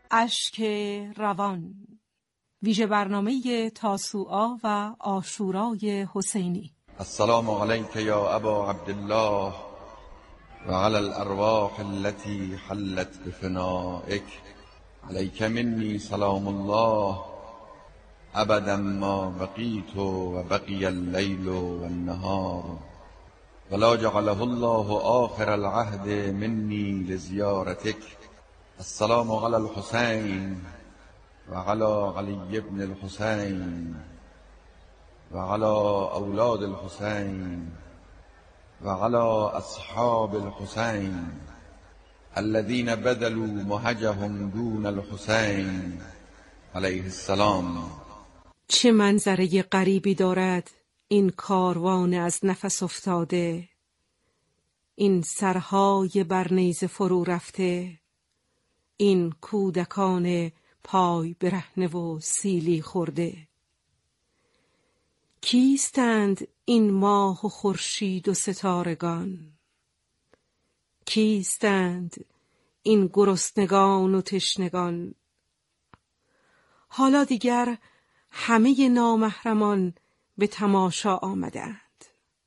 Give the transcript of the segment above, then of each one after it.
اشک روان، ویژه برنامه تاسوعا و عاشورای حسینی. السلام علیک یا ابا عبدالله و علی الارواح التي حلت بفنائک، علیک منی سلام الله ابدا ما بقیت و بقی اللیل و النهار، ولا جعله الله آخر العهد منی لزیارتک. السلام علی الحسین و علی علی ابن الحسین و علی اولاد الحسین و علی اصحاب الحسین الذين بذلوا مهجهم دون الحسین علیه السلام. چه منظره غریبی دارد این کاروان از نفس افتاده، این سرهای بر نیزه فرو رفته، این کودکان پای برهنه و سیلی خورده. کیستند این ماه و خورشید و ستارگان؟ کیستند این گرسنگان و تشنگان؟ حالا دیگر همه نامحرمان به تماشا آمدند.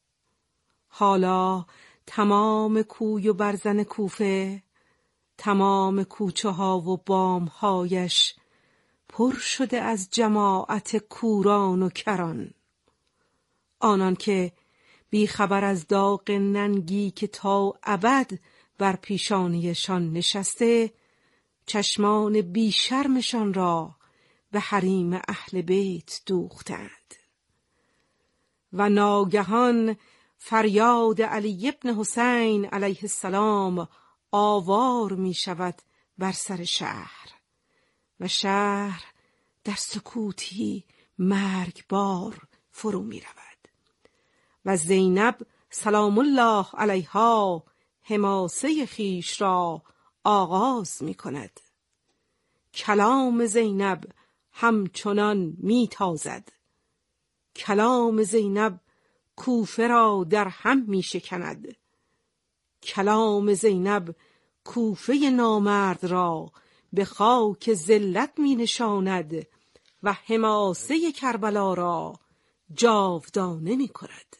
حالا تمام کوی و برزن کوفه، تمام کوچه ها و بام هایش پر شده از جماعت کوران و کران، آنان که بی خبر از داغ ننگی که تا ابد بر پیشانیشان نشسته، چشمان بی شرمشان را به حریم اهل بیت دوختند. و ناگهان فریاد علی ابن حسین علیه السلام آوار می شود بر سر شهر و شهر در سکوتی مرگبار فرو می رود و زینب سلام الله علیها حماسه خیش را آغاز می کند. کلام زینب همچنان می تازد، کلام زینب کوفه را در هم می شکند، کلام زینب کوفه نامرد را به خاک ذلت می نشاند و حماسه کربلا را جاودانه می کند.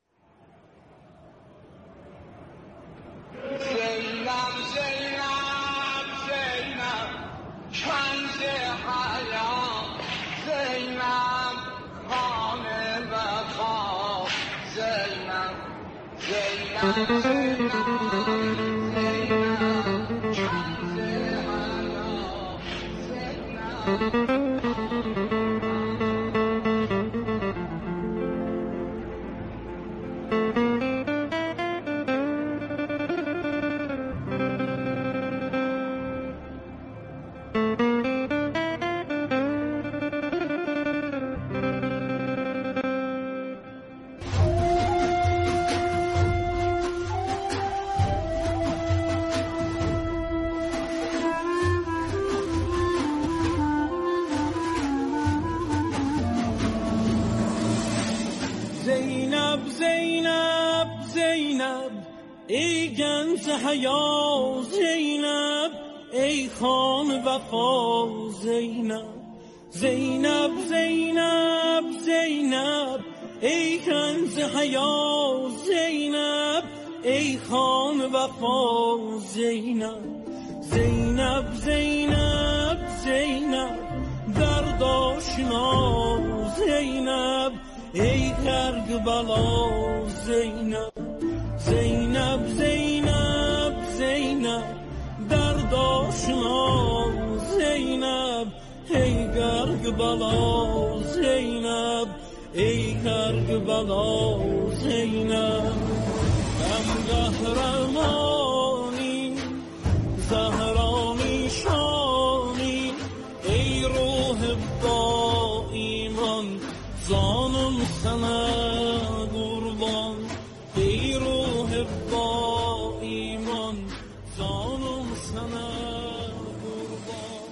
زینب زینب زینب ای گنج حیا، زینب ای خان وفا، زینب زینب زینب زینب ای گنج حیا، زینب ای خان وفا، زینب زینب زینب زینب درد آشنا، زینب ای کربلا، زینب زینب زینب زینب درد آشنا، زینب ای کربلا، زینب ای کربلا، زینب هم قهرمانی زهرانی شانی، ای روح با ایمان زانم سنه قربان، ای روح با ایمان زانم سنه قربان.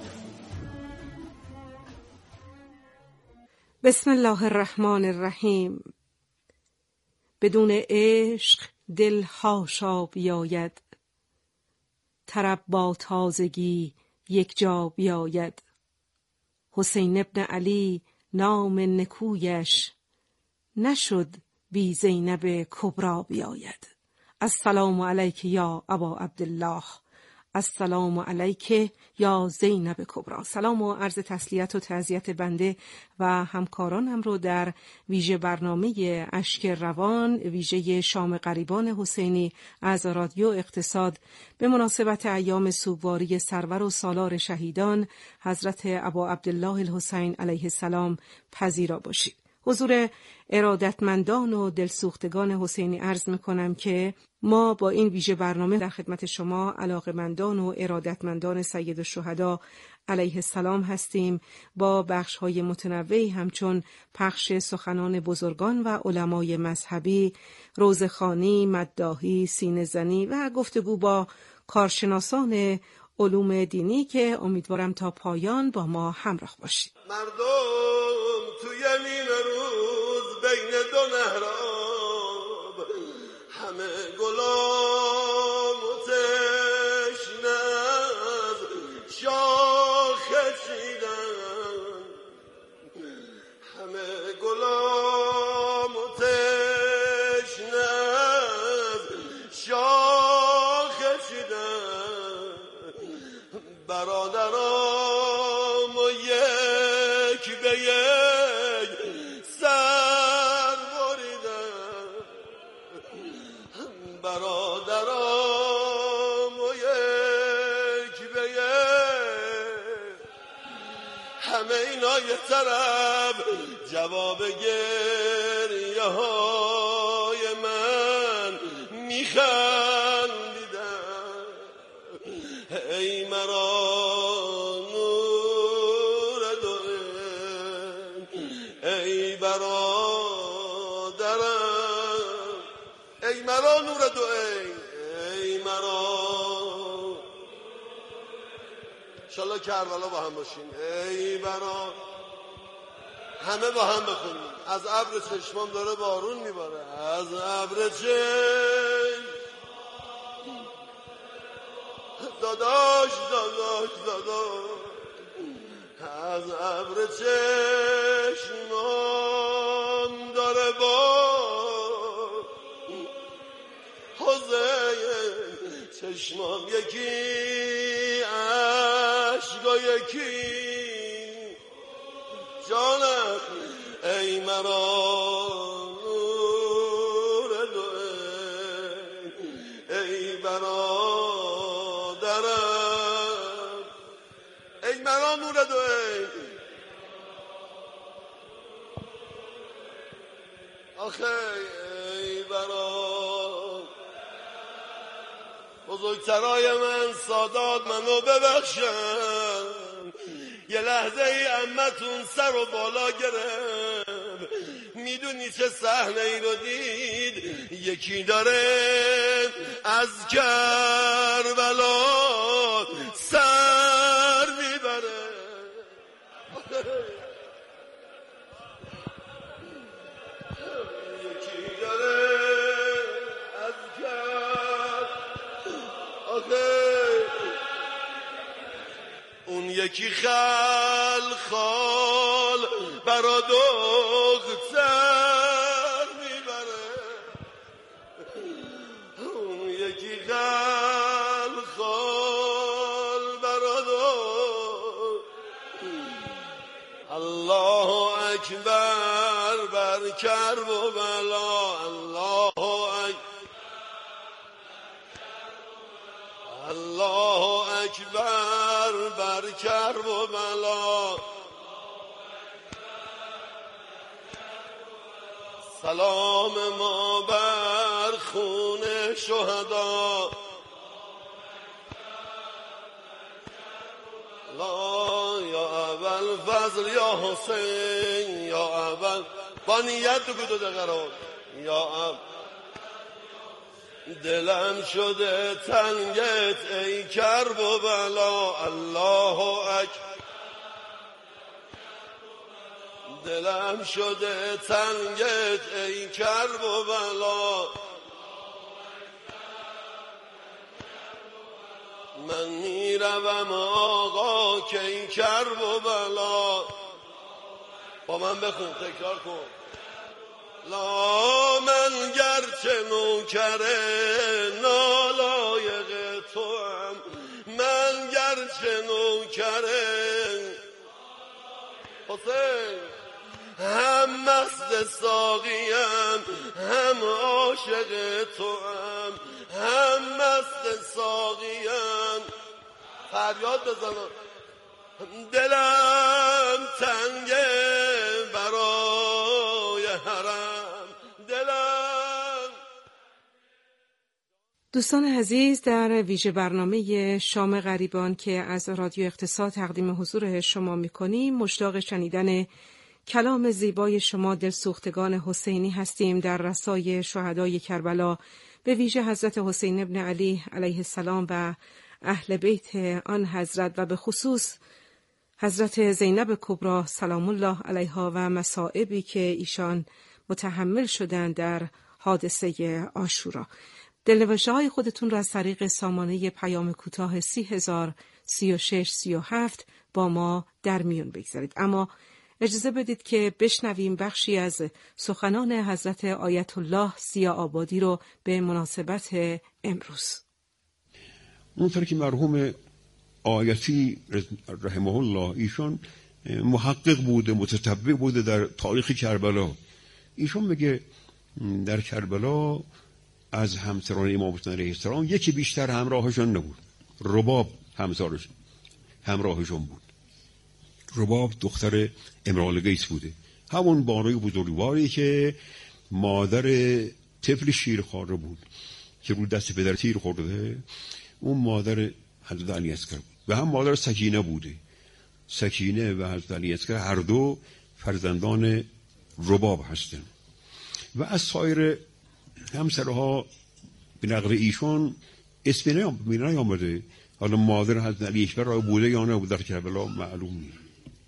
بسم الله الرحمن الرحیم. بدون عشق دل حاشا بیاید، طرب با تازگی یک جا بیاید. حسین ابن علی نام نکویش، نشد بی زینب کبرا بیاید. السلام علیک یا ابا عبدالله، السلام علیک یا زینب کبرا. سلام و عرض تسلیت و تعزیت بنده و همکارانم رو در ویژه برنامه اشک روان، ویژه شام غریبان حسینی از رادیو اقتصاد به مناسبت ایام سوگواری سرور و سالار شهیدان حضرت ابا عبدالله الحسین علیه السلام پذیرا باشید. حضور ارادتمندان و دلسوختگان حسینی عرض میکنم که ما با این ویژه برنامه در خدمت شما علاقمندان و ارادتمندان سید الشهدا علیه السلام هستیم، با بخش‌های متنوعی همچون پخش سخنان بزرگان و علمای مذهبی، روزخوانی، مداحی، سینه‌زنی و گفتگو با کارشناسان علوم دینی که امیدوارم تا پایان با ما همراه باشید. مردم توی نیمه روز بین دو محراب، همه گلام و تشنه از شاخه چیدن، همه گلام و تشنه از شاخه چیدن، برادرام و یک به یک سر بریدن، برادرام و یک به یک، همه اینا یه طرف جواب گریه های من میخندیدن. ای مرا نور دو ای برادرم، ای مرا نور دو ای مرا، انشالله کربلا با هم باشین. ای برا، همه با هم بخونیم. از ابر چشمام داره بارون میباره، از ابر چشم داداش داداش داداش، از ابر چشمام داره بارون، حسین چشمام یکی عشق و یکی جانم. ای مرا نور دو ای برادرم، ای مرا نور دو آخه ای برادرم. بزرگترای من سادات منو ببخشن، یه لحظه ای عمتون سر و بالا گرفت، میدونی چه صحنه ای رو دید؟ یکی داره از کربلا سر میبره، یکی داره از اون یکی خال برا دختر میبره، اون یکی خال برا دختر. الله اکبر بر کرب و بلا، الله الله اکبر بر کرب و بلا. سلام ما بر خون شهدا، لا یا اول فضل یا حسین یا اول با نیت دو دقیقه یا اول. دلم شده تنگت ای کرب و بلا، الله اکبر. دلم شده تنگت ای کرب و بلا، من میروم آقا که این کرب و بلا. با من بخون، تکرار کن. لا من گرچه نوکر نالایق توام، من گرچه نوکر حسین، هم مست ساقیم هم عاشق توام، هم مست ساقیم. فریاد بزنم. دلم تنگه برای حرم، دلم. دوستان عزیز، در ویژه برنامه شام غریبان که از رادیو اقتصاد تقدیم حضور شما می‌کنیم، مشتاق شنیدن کلام زیبای شما دلسوختگان حسینی هستیم در رسای شهدای کربلا، به ویژه حضرت حسین ابن علی علیه السلام و اهل بیت آن حضرت و به خصوص حضرت زینب کبری سلام الله علیها و مصائبی که ایشان متحمل شدند در حادثه عاشورا. دلنوشته‌های خودتون را از طریق سامانه پیام کوتاه 303637 با ما در میون بگذارید. اما اجازه بدید که بشنویم بخشی از سخنان حضرت آیت الله ضیاء‌آبادی رو به مناسبت امروز. اونطور که مرحوم آیتی رحمه الله ایشون محقق بوده، متتبع بوده در تاریخ کربلا، ایشون میگه در کربلا از همسران امام حسین علیه السلام یکی بیشتر همراهشون نبود. رباب همراهشون بود. رباب دختر امرأة القیس بوده، همون بانوی بزرگواری که مادر طفل شیرخواره بود که رو دست پدر تیر خورده. اون مادر حضرت علی اصغر بود و هم مادر سکینه بوده. سکینه و حضرت علی اصغر هر دو فرزندان رباب هستند و از سایر همسرها به نقل ایشون اسمی نیامده. حالا مادر حضرت علی اکبر را بوده یا نه در کربلا معلوم نیست.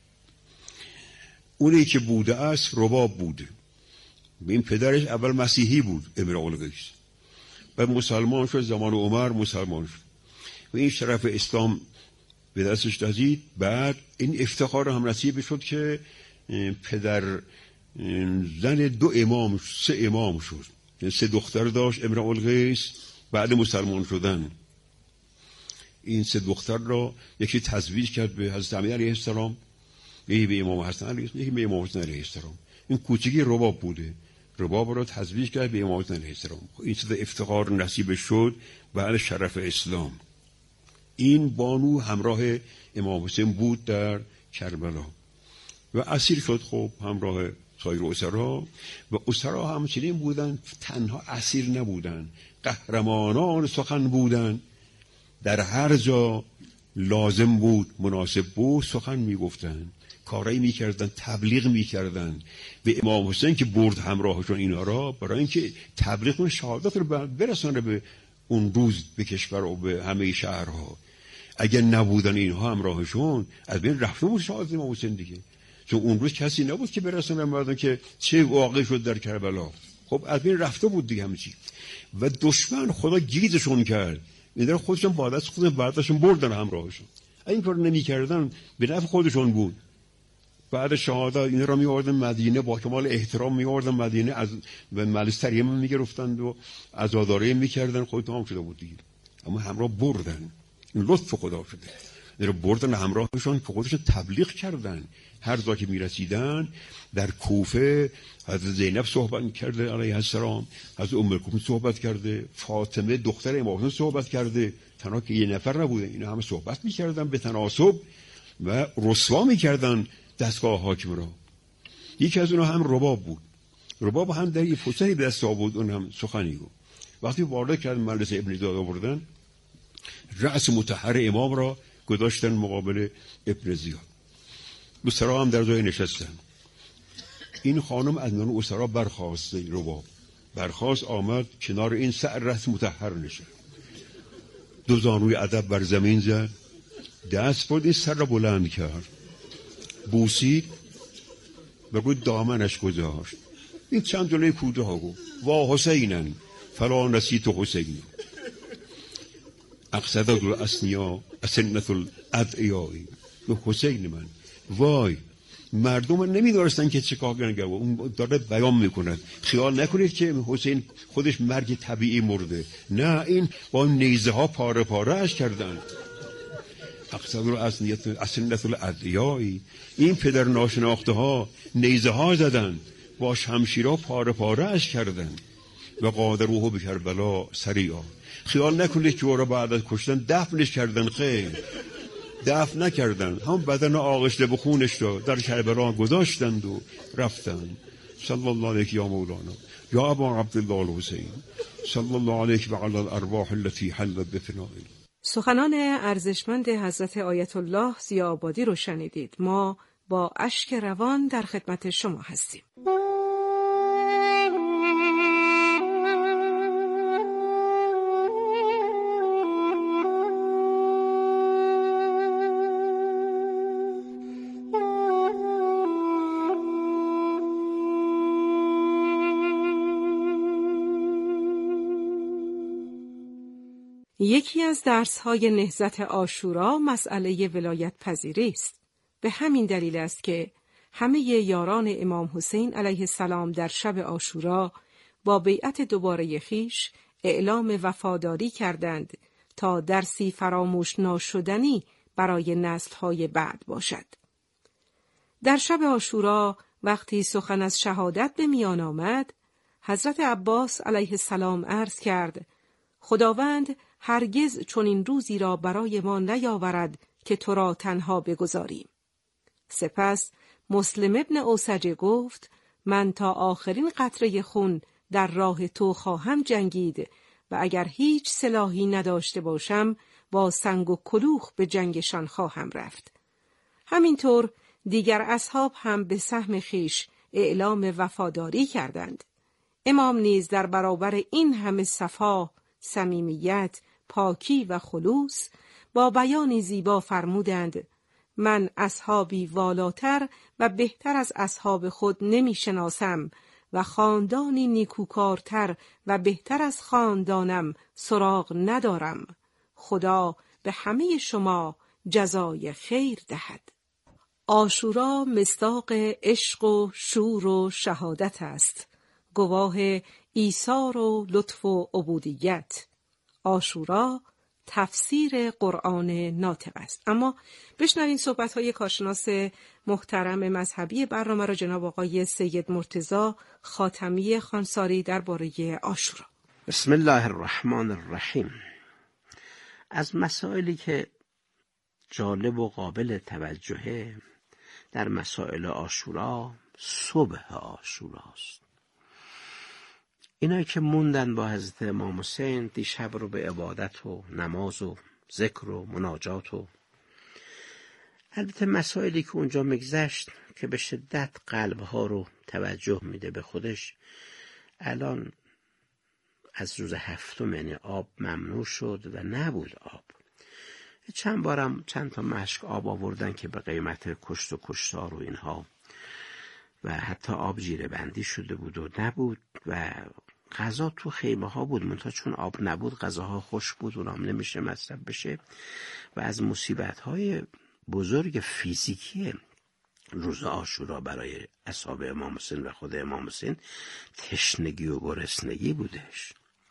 اونی که بوده است رباب بوده. این پدرش اول مسیحی بود، امرأة القیس، بعد مسلمان شد، زمان عمر مسلمان شد و این شرف اسلام به دستش رسید. بعد این افتخار هم نصیب شد که پدر زن 2 امام 3 امام شد، یعنی 3 دختر داشت امرأة القیس بعد مسلمان شدن. این 3 دختر را یکی تزویج کرد به حضرت امیر علیه السلام، یکی به امام حسن علیه السلام، یکی به امام حسین علیه السلام. این کوچکی رباب بوده، رباب را تزویج کرد به امام حسین علیه السلام. این چیز افتخار نصیب شد بعد شرف اسلام. این بانو همراه امام حسین بود در کربلا و اسیر شد. خب همراه سایر اسرا و اسرا همچنین بودن، تنها اسیر نبودن، قهرمانان سخن بودن. در هر جا لازم بود، مناسب بود، سخن میگفتن، کارایی میکردن، تبلیغ میکردن به امام حسین که برد همراهشون اینا را، برای اینکه تبلیغ شهادت رو برسانه به اون روز به کشور و به همه شهرها. اگر نبودن اینها همراهشون، از بین رفته بود شهادت امام حسین دیگه، چون اون روز کسی نبود که برسانه مردم که چه واقع شد در کربلا. خب از بین رفته بود دیگه همه چی. و دشمن خدا گیزشون کرد، این در خودشون بعدش خودشون برداشتن بردن همراهشون. این کار نمی‌کردن به نفع خودشون بود. بعد شهادت این را می‌آوردن مدینه، با کمال احترام می‌آوردن مدینه، از و ملستریه می‌گرفتند و عزاداری می‌کردن. خود تمام شده بود دیگه. اما همراه بردن، این لطف خدا شده. این را بردن همراهشون که خودشون تبلیغ کردن. هر جا که می‌رسیدن، در کوفه حضرت زینب صحبت کرده علیه السلام، حضرت ام کلثوم صحبت کرده، فاطمه دختر امام حسین صحبت کرده. تنها که یه نفر نبوده، اینا همه صحبت می‌کردن به تناسب و رسوا می‌کردن دستگاه حاکم را. یکی از اونها هم رباب بود. رباب هم در یه فرصتی به دست آورد، اون هم سخنی گفت. وقتی وارد کردن مجلس ابن زیاد آوردن، رأس مطهر امام را گذاشتن مقابل ابن زیاد. اسرا هم در جای نشستن. این خانم از میان اسرا برخاست، رباب برخاست، آمد کنار این سر رأس مطهر نشست، 2 زانوی ادب بر زمین زد، دست برد این سر را بلند کرد، بوسید و روی دامنش گذاشت. این چند جمله کوتاه گفت: وا حسینن فلا نسیت حسین. اقصدت الاسنیا اسنت الادعیایی. به حسین من وای، مردم نمیدارستن که چه کار کنن. اون داره بیان میکنه خیال نکنید که حسین خودش مرگ طبیعی مرده، نه، این با نیزه ها پاره پاره اش کردن. اقصد اسنت الادعیایی، این پدر ناشناخته ها نیزه ها زدن، با شمشیرها پاره پاره اش کردن. و قادروه به کربلا سریعا. خیال نکنید که او را بعد از کشتن دفنش کردن، خیر، دفن نکردن، هم بدن آغشته به خونش را در کربلا گذاشتند و رفتند. صلی الله علیک یا مولانا یا ابا عبدالله الحسین، صلی الله علیک و علی الارواح التي حلت بفنائه. سخنان ارزشمند حضرت آیت الله ضیاءآبادی رو شنیدید. ما با اشک روان در خدمت شما هستیم. یکی از درس‌های نهضت عاشورا مسئله ولایت پذیری است. به همین دلیل است که همه یاران امام حسین علیه السلام در شب عاشورا با بیعت دوباره خویش اعلام وفاداری کردند تا درسی فراموش ناشدنی برای نسل‌های بعد باشد. در شب عاشورا وقتی سخن از شهادت به میان آمد، حضرت عباس علیه السلام عرض کرد: خداوند هرگز چنین روزی را برای ما نیاورد که تو را تنها بگذاریم. سپس مسلم ابن اوسجه گفت: من تا آخرین قطره خون در راه تو خواهم جنگید و اگر هیچ سلاحی نداشته باشم با سنگ و کلوخ به جنگشان خواهم رفت. همینطور دیگر اصحاب هم به سهم خیش اعلام وفاداری کردند. امام نیز در برابر این همه صفا، صمیمیت، پاکی و خلوص با بیانی زیبا فرمودند: من اصحابی والاتر و بهتر از اصحاب خود نمی شناسم و خاندانی نیکوکارتر و بهتر از خاندانم سراغ ندارم. خدا به همه شما جزای خیر دهد. عاشورا مصداق عشق و شور و شهادت است، گواه ایثار و لطف و عبودیت. عاشورا تفسیر قرآن ناطق است. اما بشنویم صحبت‌های کارشناس محترم مذهبی برنامه را جناب آقای سید مرتضی خاتمی خانساری درباره عاشورا. بسم الله الرحمن الرحیم. از مسائلی که جالب و قابل توجهه در مسائل عاشورا صبح عاشوراست. اینایی که موندن با حضرت امام حسین دیشب رو به عبادت و نماز و ذکر و مناجات و البته مسائلی که اونجا میگذشت که به شدت قلبها رو توجه میده به خودش. الان از روز هفتم یعنی آب ممنوع شد و نبود آب. چند بارم چند تا مشک آب آوردن که به قیمت کشت و کشتار و اینها و حتی آب جیره بندی شده بود و نبود و غذا تو خیمه ها بود، منتها چون آب نبود غذاها خوش بود، اونام نمیشه مصرف بشه. و از مصیبت های بزرگ فیزیکی روز عاشورا برای اصحاب امام حسین و خود امام حسین تشنگی و گرسنگی بودش.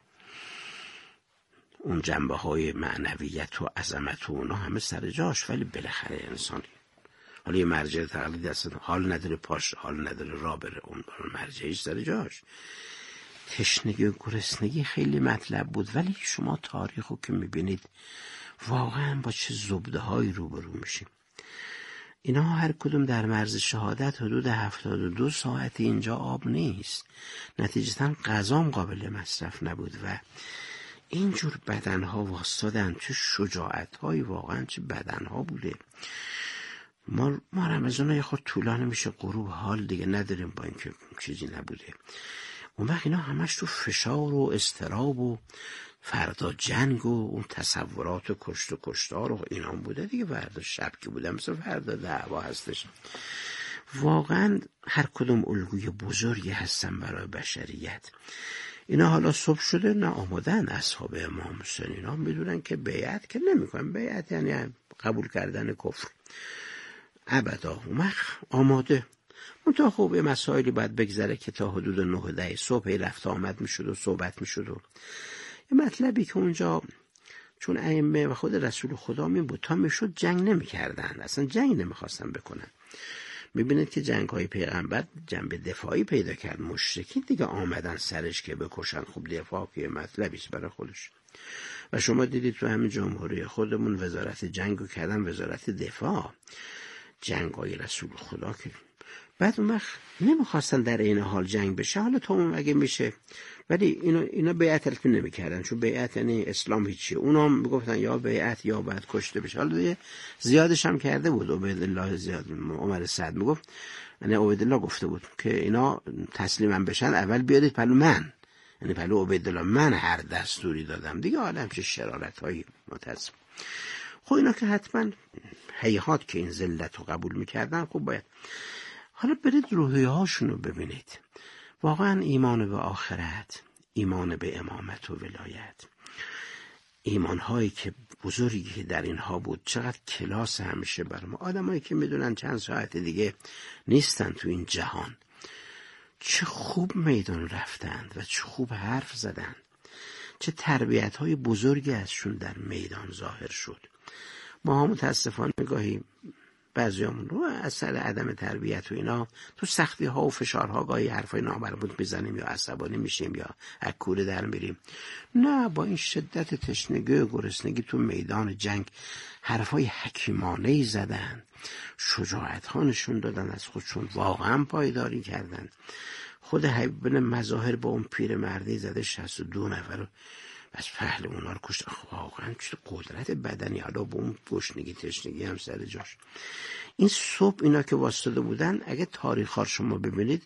اون جنبه های معنویت و عظمت و اونا همه سر جاش، ولی بالاخره انسانی حالا یه مرجع تقلید هست، حال نداره پاش، حال نداره راه بره، اون مرجعیش سر جاش. تشنگی و گرسنگی خیلی مطلب بود، ولی شما تاریخ رو که میبینید واقعا با چه زبده هایی روبرو میشیم. اینا هر کدوم در مرز شهادت حدود 72 ساعت اینجا آب نیست، نتیجتاً غذام قابل مصرف نبود و اینجور بدنها واسطادن. چه شجاعتهایی، واقعا چه بدنها بوده. ما رمضان یه خود طولانی میشه، غروب حال دیگه نداریم با اینکه چیزی نبوده. اون وقت اینا همش تو فشار و اضطراب و فردا جنگ و اون تصورات و کشت و کشتار و اینا بوده دیگه. فردا شب که بوده مثل فردا دعوا هستش. واقعا هر کدوم الگوی بزرگی هستن برای بشریت. اینا حالا صبح شده نه آمادن اصحاب امام حسین، اینا میدونن که بیعت که نمیکنن، بیعت یعنی قبول کردن کفر ابدا. اومد آماده منتها خب یه مسائلی باید بگذره که تا حدود 9-10 صبح رفت آمد میشد و صحبت میشد و یه مطلبی که اونجا چون ائمه و خود رسول خدا می بود تا میشد جنگ نمیکردن، اصلا جنگ نمیخواستن بکنن. میبینید که جنگ های پیغمبر جنبه دفاعی پیدا کرد، مشرکین دیگه آمدن سرش که بکشن، خب دفاع که مطلبیست برای خودش. و شما دیدید تو همین جمهوری خودمون وزارت جنگو کردن وزارت دفاع، جنگ های رسول خدا که بعد اون وقت نمیخواستن در این حال جنگ بشه، حالا تا اون اگه میشه، ولی اینا بیعت الفی نمیکردن، چون بیعت یعنی اسلام هیچیه. اونا میگفتن یا بیعت یا باید کشته بشه. حالا زیادش هم کرده بود عبیدالله زیاد، عمر سعد میگفت، یعنی عبیدالله گفته بود که اینا تسلیمم بشن اول بیارید پلو من، یعنی پلو عبیدالله من هر دستوری دادم دیگه. حالا همچه شرارت هایی متاسف. خب اینا که حتما هیهات که این ذلت رو قبول میکردن، خب باید حالا برید روحیه هاشون رو ببینید. واقعا ایمان به آخرت، ایمان به امامت و ولایت، ایمان هایی که بزرگی که در اینها بود، چقدر کلاس همیشه برای ما. آدم هایی که میدونن چند ساعت دیگه نیستن تو این جهان، چه خوب میدان رفتند و چه خوب حرف زدند، چه تربیت های بزرگی ازشون در میدان ظاهر شد. ما هم متاسفانه گاهی بعضیامون رو اثر عدم تربیت و اینا تو سختی ها و فشارها گاهی حرفای نامربوط میزنیم یا عصبانی میشیم یا از کوره در میریم. نه، با این شدت تشنگی و گرسنگی تو میدان جنگ حرفای حکیمانه‌ای زدن، شجاعت ها نشون دادن از خودشون، واقعا پایداری کردن. خود حبیب بن مظاهر با اون پیر مردی زده 62 نفر رو از پهل اونا رو کشت. واقعا چه قدرت بدنی، حالا با اون گشنگی تشنگی هم سر جاش. این صبح اینا که واسطه بودن، اگه تاریخ ها شما ببینید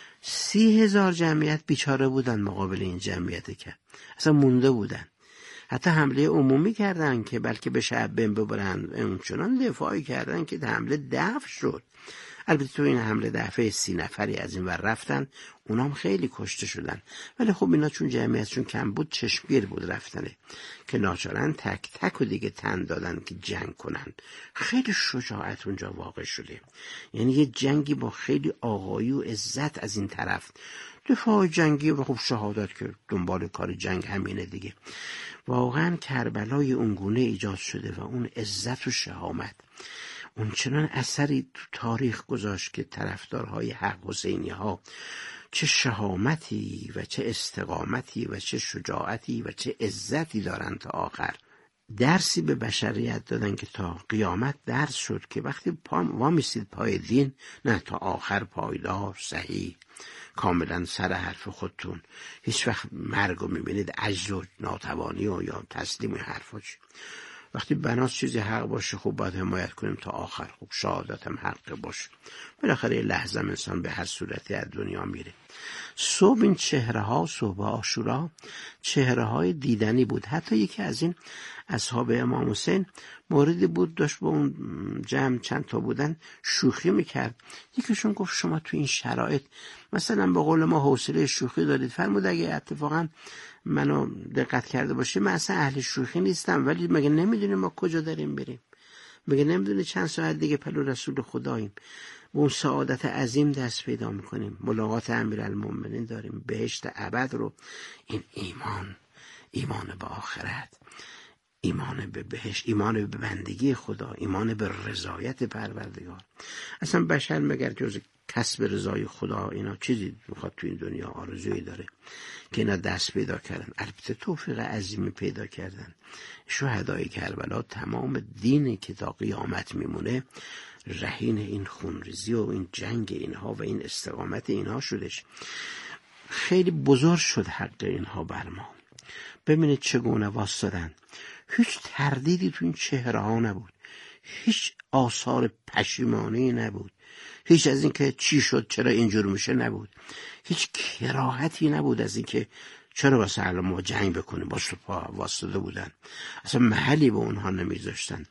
30,000 جمعیت بیچاره بودن مقابل این جمعیت که اصلا مونده بودن. حتی حمله عمومی کردن که بلکه به شعب ببرن، اونچنان دفاعی کردن که حمله دفع شد. البته تو این حمله دفعه 30 نفری از این ور رفتن، اونام خیلی کشته شدن، ولی خب اینا چون جمعیتشون کم بود چشمگیر بود رفتنه که ناچارن تک تک و دیگه تن دادن که جنگ کنن. خیلی شجاعت اونجا واقع شده، یعنی یه جنگی با خیلی آقایی و عزت از این طرف، دفاع جنگی و خب شهادت که دنبال کار جنگ همینه دیگه. واقعا کربلای اونگونه ایجاد شده و اون عزت و شهامت اون چنان اثری تو تاریخ گذاشت که طرفدارهای حق حسینی ها چه شهامتی و چه استقامتی و چه شجاعتی و چه عزتی دارن تا آخر. درسی به بشریت دادن که تا قیامت درس شد که وقتی وامیستید پای دین، نه تا آخر پایدار، صحیح، کاملا سر حرف خودتون. هیچ وقت مرگ رو میبینید عجز و ناتوانی و یا تسلیم حرفا چی. وقتی بناس چیزی حق باشه خب باید حمایت کنیم تا آخر. خب شهادت هم حق باشه، بالاخره یه لحظه انسان به هر صورتی از دنیا میره. صبح این چهره ها، صبح عاشورا چهره های دیدنی بود. حتی یکی از این اصحاب امام حسین موردی بود داشت با اون جمع چند تا بودن شوخی میکرد. یکیشون گفت شما تو این شرایط مثلا به قول ما حوصله شوخی دارید؟ فرمود اگه اتفاقا منو دقت کرده باشه من اصلا اهل شوخی نیستم، ولی مگه نمیدونی ما کجا داریم بریم؟ مگه نمیدونی چند ساعت دیگه پلو رسول خداییم، به اون سعادت عظیم دست پیدا میکنیم، ملاقات امیرالمومنین داریم، بهشت ابد رو. این ایمان به آخرت، ایمان به بهشت، ایمان به بندگی خدا، ایمان به رضایت پروردگار. اصلا بشر مگر جز کسب رضای خدا اینا چیزی میخواد تو این دنیا، آرزویی داره که اینا دست پیدا کردن؟ البته توفیق عظیمی پیدا کردن. شهدای کربلا تمام دینی که تا قیامت میمونه رهین این خونریزی و این جنگ اینها و این استقامت اینها شدش. خیلی بزرگ شد حق اینها بر ما. ببینید چگونه واسطن، هیچ تردیدی تو این چهره ها نبود، هیچ آثار پشیمانی نبود، هیچ از این که چی شد چرا اینجور میشه نبود، هیچ کراهتی نبود از این که چرا واسه الان ما جنگ بکنیم. با سپاه واسطه بودن، اصلا محلی به اونها نمیذاشتن.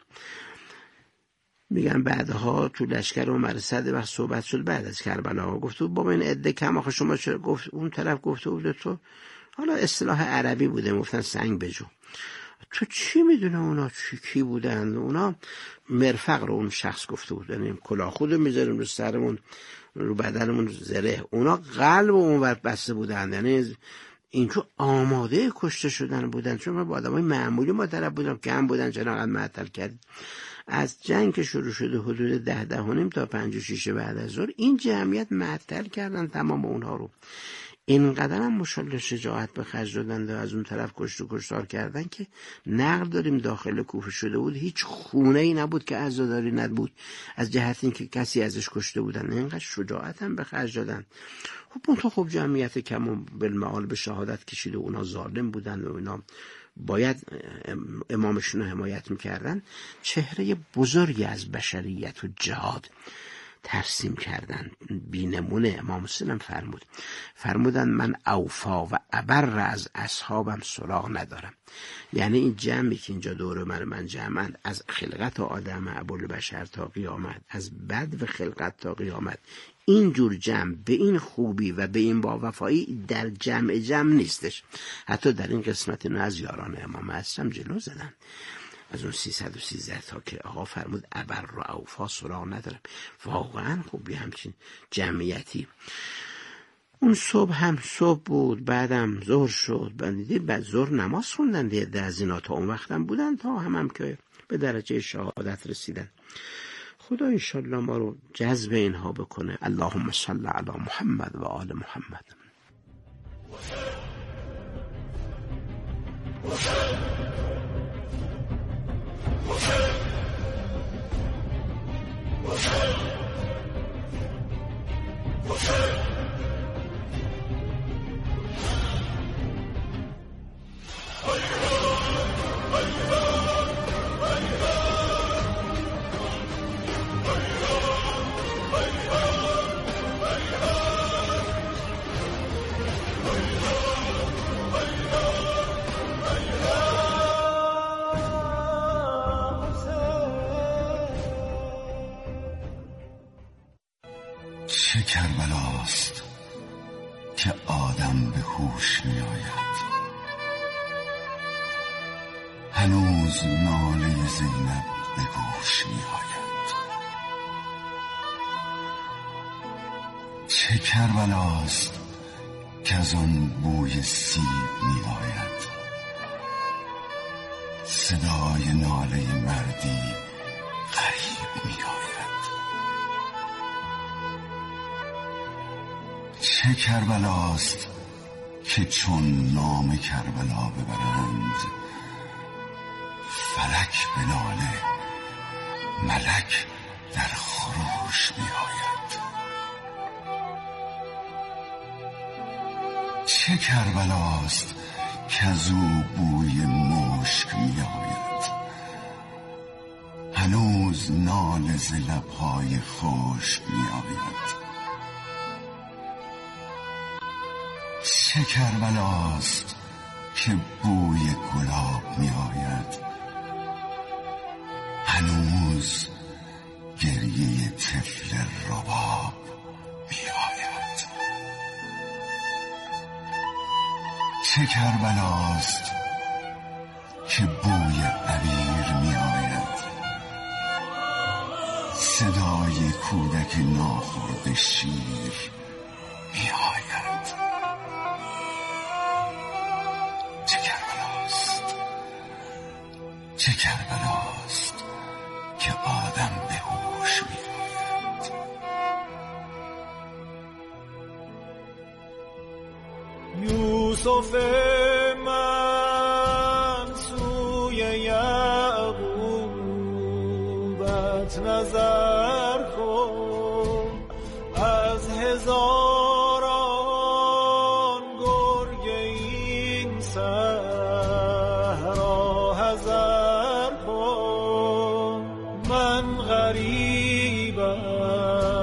میگن بعدها تو لشکر عمر سعد وقت صحبت شد بعد از کربلا، گفت بابا این عده کم آخه شما چرا؟ گفت اون طرف گفته بود تو حالا اصطلاح عربی بوده، گفتن سنگ بجو. تو چی میدونه اونا کی بودن؟ اونا مرفق رو اون شخص گفته بود، یعنی کلاه خودو میذاریم رو سرمون، رو بدنمون زره. اونا قلب اونور بسته بودن، یعنی اینجور آماده کشته شدن بودن. چون ما با آدمای معمولی ما طرف بودم، کم بودن، چنانقدر معطل کرد. از جنگ که شروع شده حدود 10 تا 5 و 6 بعد از ظهر این جمعیت معطل کردن تمام اونها رو. اینقدر هم ماشاءالله شجاعت به خرج دادن و از اون طرف کشت و کشتار کردن که نقل داریم داخل کوفه شده بود هیچ خونه ای نبود که عزاداری نبود، از جهت اینکه کسی ازش کشته بودن. اینقدر شجاعت هم به خرج دادن. خب جمعیت کم و بالمعال به شهادت کشیده، اونا ظالم بودن و اینا باید امامشون رو حمایت میکردن. چهره بزرگی از بشریت و جهاد ترسیم کردن. بینمونه امام مسلم فرمودن من اوفا و ابر از اصحابم سراغ ندارم. یعنی این جمعی که اینجا دور من جمعند، از خلقت آدم ابوالبشر تا قیامت، از بدو خلقت تا قیامت، اینجور جمع به این خوبی و به این با وفایی در جمع نیستش. حتی در این قسمت اینو از یاران امام اکرم جلو زدن، از اون 313 تا که آقا فرمود ابر و اوفا سراغ ندارم. واقعا خب یه همچین جمعیتی. اون صبح هم صبح بود، بعدم ظهر شد، بعد ظهر نماز خوندن دیگه. از اینا تا اون وقتم بودن تا هم که به درجه شهادت رسیدن. خدا انشالله ما رو جذب اینها بکنه. اللهم صل علی محمد و آل محمد. چه کربلاست که آدم به هوش می آید. هنوز ناله زینب به گوش می آید. چه کربلاست که از آن بوی سیب می آید. صدای ناله مردی غریب می آید. چه کربلاست که چون نام کربلا ببرند فلک به ناله ملک در خروش می آید. چه کربلاست که از او بوی مشک می آید. هنوز ناله ز لب‌های خشک می آید. چه کربلاست که بوی گلاب می آید. هنوز گریه طفل رباب می آید. چه کربلاست که بوی عبیر می آید. صدای کودک ناخورده شیر می آید. چه کربلاست که آدم به هوش می آید. یوسف من سوی یعقوبت نظر کن، از هزاران گرگ این صحرا حذر کن. من غریبم